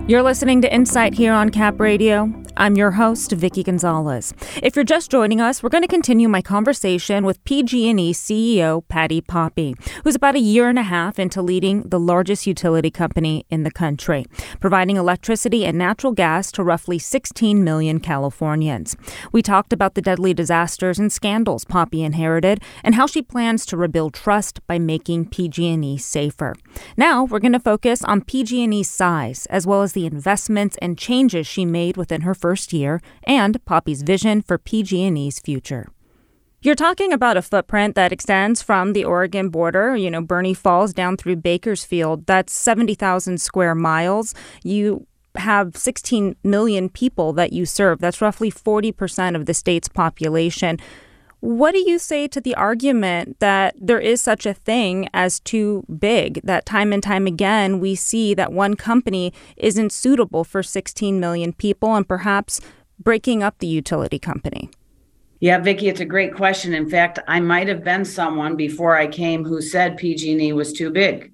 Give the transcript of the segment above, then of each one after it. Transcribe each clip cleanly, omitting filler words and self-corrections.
You're listening to Insight here on Cap Radio. I'm your host, Vicky Gonzalez. If you're just joining us, we're going to continue my conversation with PG&E CEO Patti Poppe, who's about a year and a half into leading the largest utility company in the country, providing electricity and natural gas to roughly 16 million Californians. We talked about the deadly disasters and scandals Poppe inherited and how she plans to rebuild trust by making PG&E safer. Now, we're going to focus on PG&E's size, as well as the investments and changes she made within her first year, and Poppe's vision for PG&E's future. You're talking about a footprint that extends from the Oregon border, Burney Falls down through Bakersfield. That's 70,000 square miles. You have 16 million people that you serve. That's roughly 40% of the state's population. What do you say to the argument that there is such a thing as too big, that time and time again we see that one company isn't suitable for 16 million people and perhaps breaking up the utility company? Yeah, Vicki, it's a great question. In fact, I might have been someone before I came who said PG&E was too big,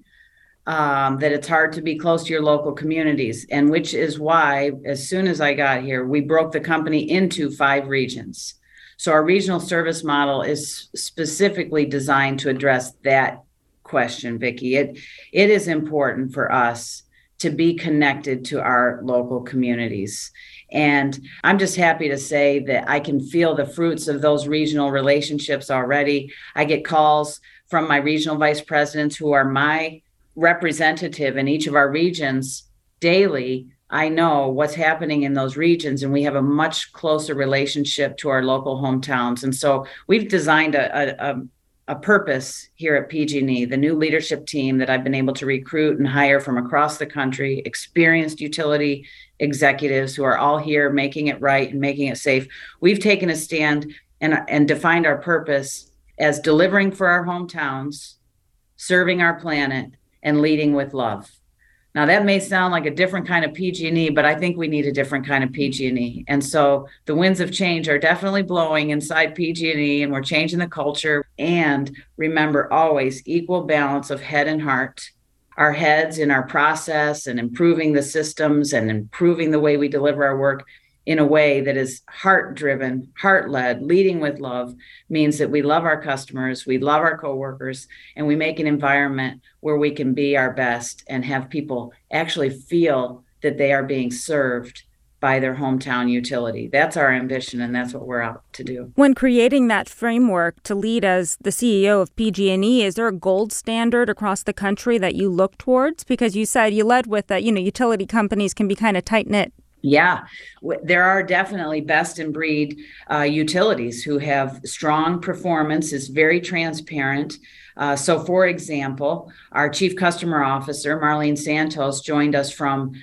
that it's hard to be close to your local communities, and which is why, as soon as I got here, we broke the company into 5 regions. So our regional service model is specifically designed to address that question, Vicki. It is important for us to be connected to our local communities. And I'm just happy to say that I can feel the fruits of those regional relationships already. I get calls from my regional vice presidents who are my representative in each of our regions daily. I know what's happening in those regions, and we have a much closer relationship to our local hometowns. And so we've designed a purpose here at PG&E, the new leadership team that I've been able to recruit and hire from across the country, experienced utility executives who are all here making it right and making it safe. We've taken a stand and defined our purpose as delivering for our hometowns, serving our planet, and leading with love. Now, that may sound like a different kind of PG&E, but I think we need a different kind of PG&E. And so the winds of change are definitely blowing inside PG&E, and we're changing the culture. And remember, always equal balance of head and heart. Our heads in our process and improving the systems and improving the way we deliver our work in a way that is heart-driven, heart-led, leading with love, means that we love our customers, we love our coworkers, and we make an environment where we can be our best and have people actually feel that they are being served by their hometown utility. That's our ambition, and that's what we're out to do. When creating that framework to lead as the CEO of PG&E, is there a gold standard across the country that you look towards? Because you said you led with that, utility companies can be kind of tight-knit. Yeah, there are definitely best in breed utilities who have strong performance, is very transparent. So, for example, our Chief Customer Officer, Marlene Santos, joined us from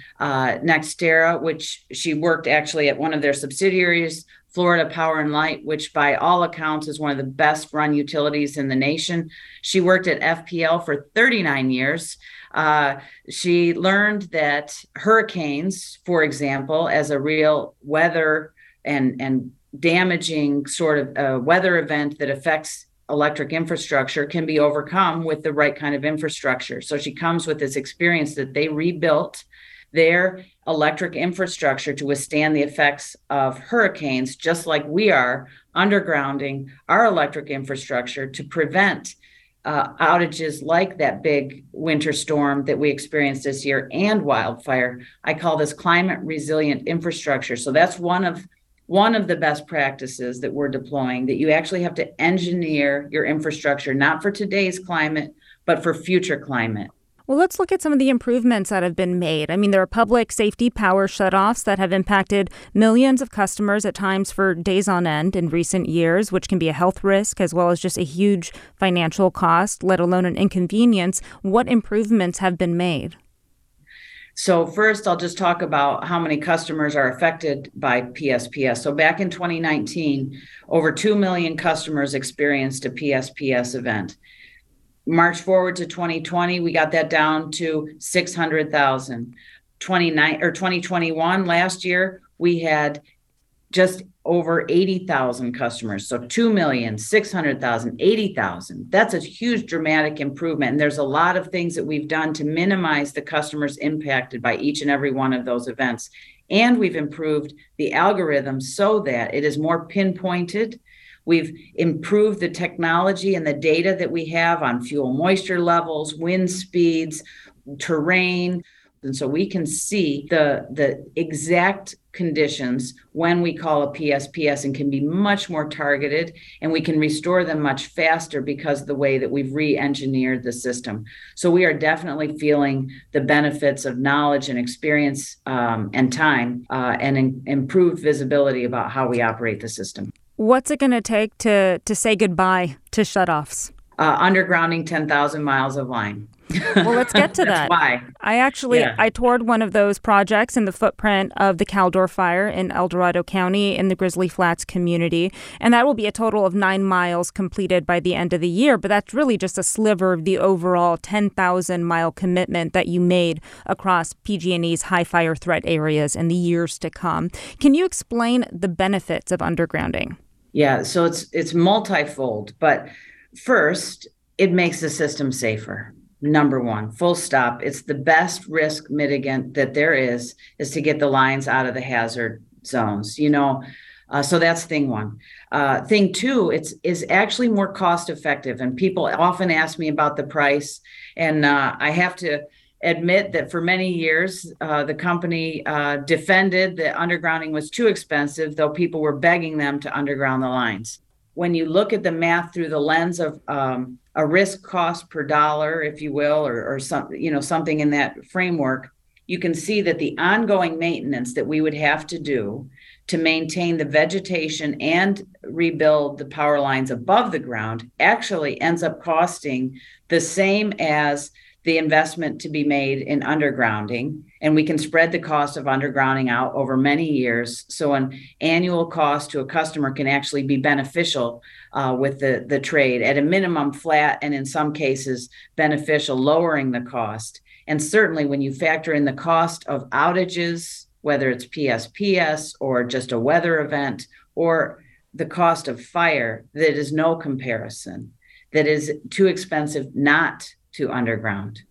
NextEra, which she worked actually at one of their subsidiaries, Florida Power and Light, which by all accounts is one of the best run utilities in the nation. She worked at FPL for 39 years. She learned that hurricanes, for example, as a real weather and damaging sort of weather event that affects electric infrastructure, can be overcome with the right kind of infrastructure. So she comes with this experience that they rebuilt their electric infrastructure to withstand the effects of hurricanes, just like we are undergrounding our electric infrastructure to prevent outages like that big winter storm that we experienced this year and wildfire. I call this climate resilient infrastructure. So that's one of the best practices that we're deploying, that you actually have to engineer your infrastructure, not for today's climate, but for future climate. Well, let's look at some of the improvements that have been made. I mean, there are public safety power shutoffs that have impacted millions of customers at times for days on end in recent years, which can be a health risk as well as just a huge financial cost, let alone an inconvenience. What improvements have been made? So first, I'll just talk about how many customers are affected by PSPS. So back in 2019, over 2 million customers experienced a PSPS event. March forward to 2020, we got that down to 600,000. 2021, last year, we had just over 80,000 customers. So 2,600,000, 80,000. That's a huge dramatic improvement. And there's a lot of things that we've done to minimize the customers impacted by each and every one of those events. And we've improved the algorithm so that it is more pinpointed. We've improved the technology and the data that we have on fuel moisture levels, wind speeds, terrain. And so we can see the exact conditions when we call a PSPS and can be much more targeted, and we can restore them much faster because of the way that we've re-engineered the system. So we are definitely feeling the benefits of knowledge and experience and time and improved visibility about how we operate the system. What's it going to take to say goodbye to shutoffs? Undergrounding 10,000 miles of line. Well, let's get to that. Why? I toured one of those projects in the footprint of the Caldor Fire in El Dorado County in the Grizzly Flats community. And that will be a total of 9 miles completed by the end of the year. But that's really just a sliver of the overall 10,000-mile commitment that you made across PG&E's high fire threat areas in the years to come. Can you explain the benefits of undergrounding? Yeah, so it's multifold. But first, it makes the system safer. Number one, full stop. It's the best risk mitigant that there is to get the lines out of the hazard zones, so that's thing one. Thing two, is actually more cost effective. And people often ask me about the price. And I have to admit that for many years, the company defended that undergrounding was too expensive, though people were begging them to underground the lines. When you look at the math through the lens of a risk cost per dollar, if you will, or something in that framework, you can see that the ongoing maintenance that we would have to do to maintain the vegetation and rebuild the power lines above the ground actually ends up costing the same as the investment to be made in undergrounding. And we can spread the cost of undergrounding out over many years. So an annual cost to a customer can actually be beneficial with the trade, at a minimum flat, and in some cases beneficial, lowering the cost. And certainly when you factor in the cost of outages, whether it's PSPS or just a weather event, or the cost of fire, that is no comparison. That is too expensive not to underground.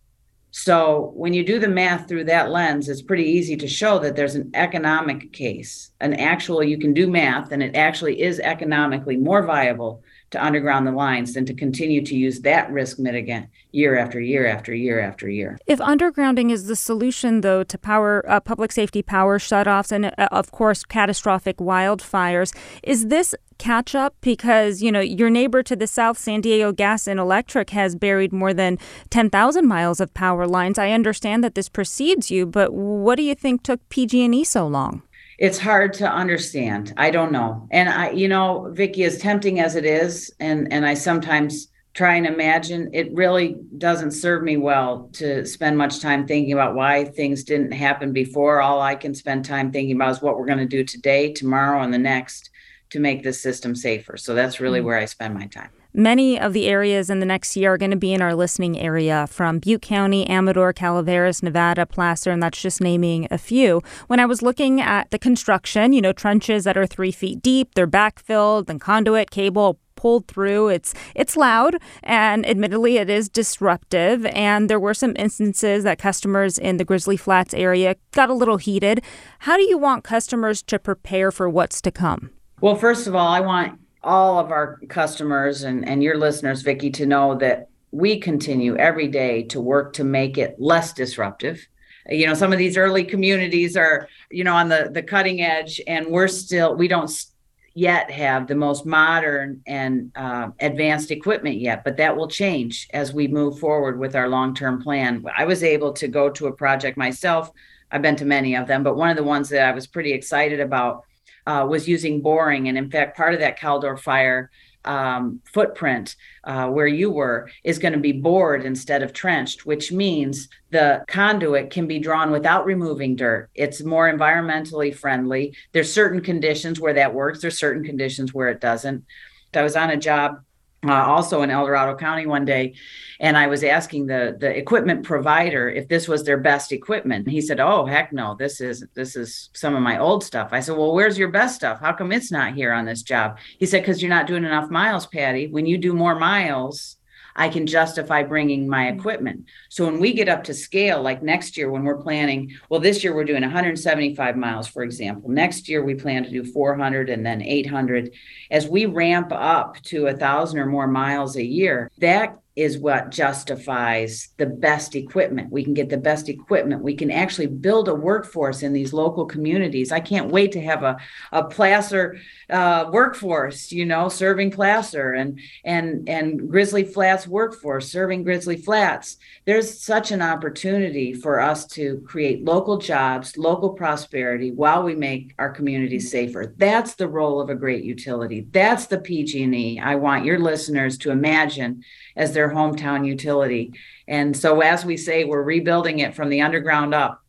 So when you do the math through that lens, it's pretty easy to show that there's an economic case, you can do math, and it actually is economically more viable to underground the lines than to continue to use that risk mitigant year after year after year after year. If undergrounding is the solution, though, to power public safety power shutoffs and, of course, catastrophic wildfires, is this catch up? Because, your neighbor to the south, San Diego Gas and Electric, has buried more than 10,000 miles of power lines. I understand that this precedes you, but what do you think took PG&E so long? It's hard to understand. I don't know. And Vicki, as tempting as it is, and I sometimes try and imagine, it really doesn't serve me well to spend much time thinking about why things didn't happen before. All I can spend time thinking about is what we're going to do today, tomorrow, and the next to make this system safer. So that's really where I spend my time. Many of the areas in the next year are going to be in our listening area, from Butte County, Amador, Calaveras, Nevada, Placer, and that's just naming a few. When I was looking at the construction, trenches that are 3 feet deep, they're backfilled, and conduit cable pulled through. It's loud, and admittedly it is disruptive. And there were some instances that customers in the Grizzly Flats area got a little heated. How do you want customers to prepare for what's to come? Well, first of all, I want all of our customers and your listeners, Vicki, to know that we continue every day to work to make it less disruptive. Some of these early communities are, on the cutting edge, and we don't yet have the most modern and advanced equipment yet, but that will change as we move forward with our long-term plan. I was able to go to a project myself. I've been to many of them, but one of the ones that I was pretty excited about was using boring. And in fact, part of that Caldor Fire footprint where you were is going to be bored instead of trenched, which means the conduit can be drawn without removing dirt. It's more environmentally friendly. There's certain conditions where that works. There's certain conditions where it doesn't. I was on a job also in El Dorado County one day, and I was asking the equipment provider if this was their best equipment. And he said, "Oh, heck no, this is some of my old stuff." I said, "Well, where's your best stuff? How come it's not here on this job?" He said, "Because you're not doing enough miles, Patty. When you do more miles, I can justify bringing my equipment." So when we get up to scale, like next year when we're planning, well, this year we're doing 175 miles, for example. Next year we plan to do 400 and then 800. As we ramp up to 1,000 or more miles a year, that is what justifies the best equipment. We can get the best equipment. We can actually build a workforce in these local communities. I can't wait to have a Placer workforce, serving Placer, and Grizzly Flats workforce serving Grizzly Flats. There's such an opportunity for us to create local jobs, local prosperity while we make our communities safer. That's the role of a great utility. That's the PG&E I want your listeners to imagine as their hometown utility. And so as we say, we're rebuilding it from the underground up.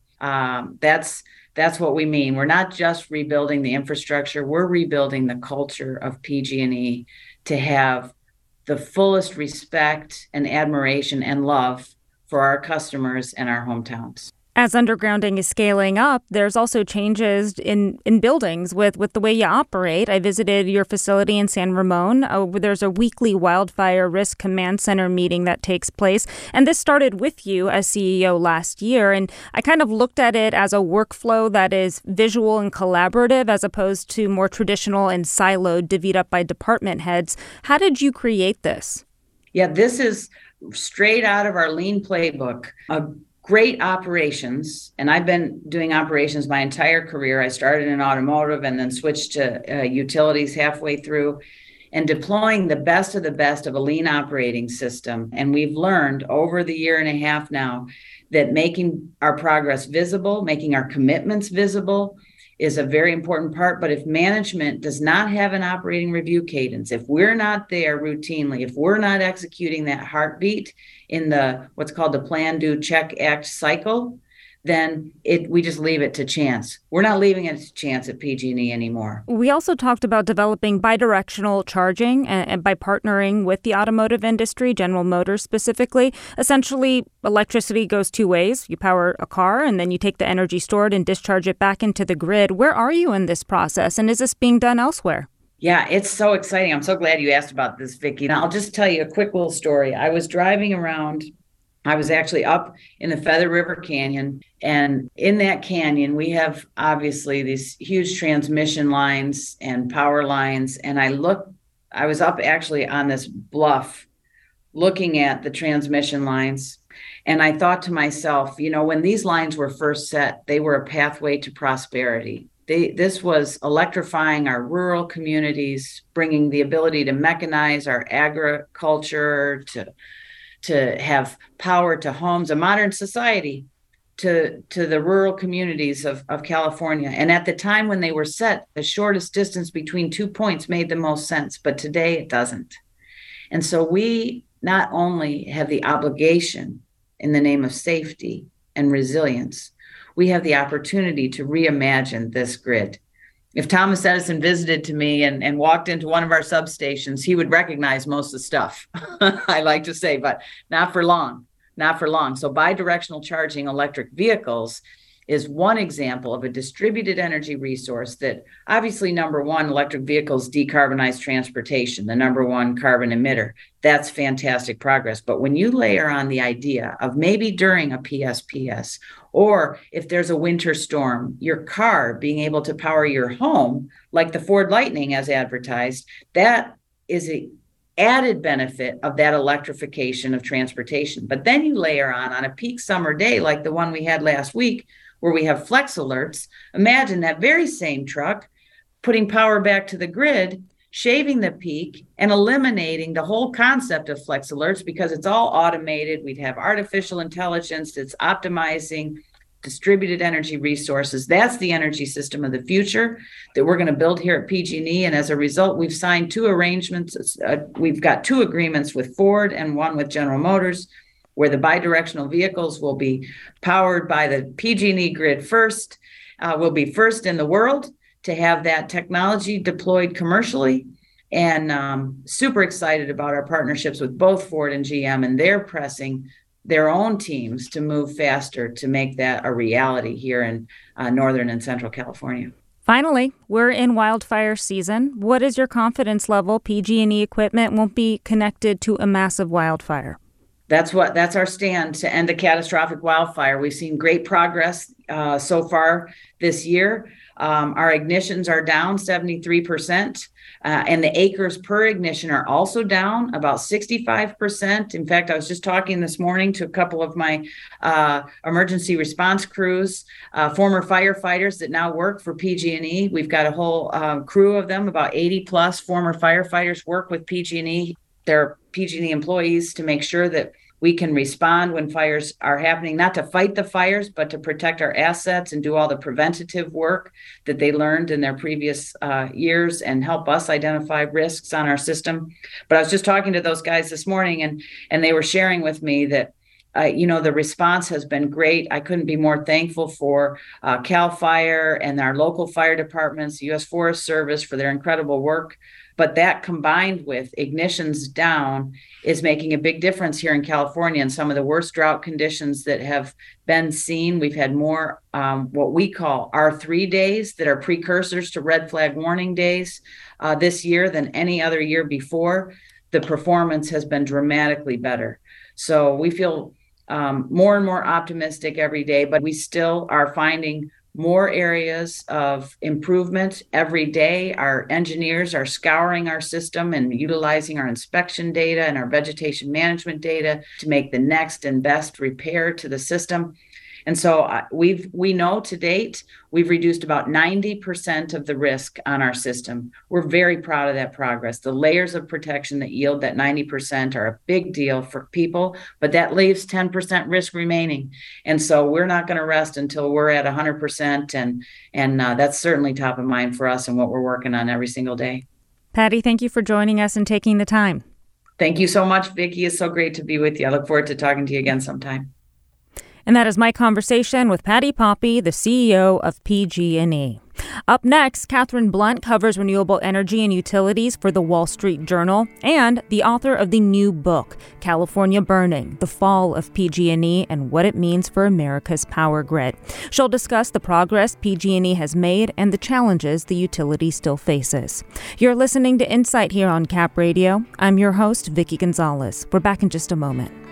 That's what we mean. We're not just rebuilding the infrastructure, we're rebuilding the culture of PG&E to have the fullest respect and admiration and love for our customers and our hometowns. As undergrounding is scaling up, there's also changes in buildings with the way you operate. I visited your facility in San Ramon. There's a weekly wildfire risk command center meeting that takes place. And this started with you as CEO last year. And I kind of looked at it as a workflow that is visual and collaborative as opposed to more traditional and siloed, divvied up by department heads. How did you create this? Yeah, this is straight out of our lean playbook. Great operations, and I've been doing operations my entire career. I started in automotive and then switched to utilities halfway through, and deploying the best of a lean operating system. And we've learned over the year and a half now that making our progress visible, making our commitments visible is a very important part. But if management does not have an operating review cadence, if we're not there routinely, if we're not executing that heartbeat in the what's called the plan, do, check, act cycle, then we just leave it to chance. We're not leaving it to chance at PG&E anymore. We also talked about developing bidirectional charging and by partnering with the automotive industry, General Motors specifically. Essentially, electricity goes two ways. You power a car and then you take the energy stored and discharge it back into the grid. Where are you in this process? And is this being done elsewhere? Yeah, it's so exciting. I'm so glad you asked about this, Vicki. And I'll just tell you a quick little story. I was driving around. I was actually up in the Feather River Canyon, and in that canyon, we have obviously these huge transmission lines and power lines. And I was up actually on this bluff looking at the transmission lines. And I thought to myself, when these lines were first set, they were a pathway to prosperity. This was electrifying our rural communities, bringing the ability to mechanize our agriculture, to have power to homes, a modern society, to the rural communities of California. And at the time when they were set, the shortest distance between 2 points made the most sense, but today it doesn't. And so we not only have the obligation in the name of safety and resilience, we have the opportunity to reimagine this grid. If Thomas Edison visited to me and walked into one of our substations, he would recognize most of the stuff, I like to say, but not for long. So bidirectional charging electric vehicles is one example of a distributed energy resource that obviously, number one, electric vehicles decarbonize transportation, the number one carbon emitter. That's fantastic progress. But when you layer on the idea of maybe during a PSPS, or if there's a winter storm, your car being able to power your home, like the Ford Lightning as advertised, that is an added benefit of that electrification of transportation. But then you layer on a peak summer day like the one we had last week, where we have flex alerts. Imagine that very same truck putting power back to the grid, shaving the peak and eliminating the whole concept of flex alerts because it's all automated. We'd have artificial intelligence that's optimizing distributed energy resources. That's the energy system of the future that we're going to build here at PG&E. And as a result, we've signed two arrangements. We've got two agreements with Ford and one with General Motors, where the bidirectional vehicles will be powered by the PG&E grid first. We'll be first in the world to have that technology deployed commercially. And super excited about our partnerships with both Ford and GM, and they're pressing their own teams to move faster to make that a reality here in Northern and Central California. Finally, we're in wildfire season. What is your confidence level PG&E equipment won't be connected to a massive wildfire? That's our stand to end a catastrophic wildfire. We've seen great progress so far this year. Our ignitions are down 73%, and the acres per ignition are also down about 65%. In fact, I was just talking this morning to a couple of my emergency response crews, former firefighters that now work for PG&E. We've got a whole crew of them, about 80 plus former firefighters work with PG&E. They're PG&E employees to make sure that we can respond when fires are happening, not to fight the fires, but to protect our assets and do all the preventative work that they learned in their previous years and help us identify risks on our system. But I was just talking to those guys this morning, and they were sharing with me that the response has been great. I couldn't be more thankful for CAL FIRE and our local fire departments, U.S. Forest Service for their incredible work. But that combined with ignitions down is making a big difference here in California and some of the worst drought conditions that have been seen. We've had more what we call R3 days that are precursors to red flag warning days this year than any other year before. The performance has been dramatically better. So we feel more and more optimistic every day, but we still are finding more areas of improvement every day. Our engineers are scouring our system and utilizing our inspection data and our vegetation management data to make the next and best repair to the system. And so we know to date, we've reduced about 90% of the risk on our system. We're very proud of that progress. The layers of protection that yield that 90% are a big deal for people, but that leaves 10% risk remaining. And so we're not going to rest until we're at 100%. And that's certainly top of mind for us and what we're working on every single day. Patty, thank you for joining us and taking the time. Thank you so much, Vicki. It's so great to be with you. I look forward to talking to you again sometime. And that is my conversation with Patti Poppe, the CEO of PG&E. Up next, Catherine Blunt covers renewable energy and utilities for the Wall Street Journal and the author of the new book, California Burning: The Fall of PG&E and What It Means for America's Power Grid. She'll discuss the progress PG&E has made and the challenges the utility still faces. You're listening to Insight here on Cap Radio. I'm your host, Vicki Gonzalez. We're back in just a moment.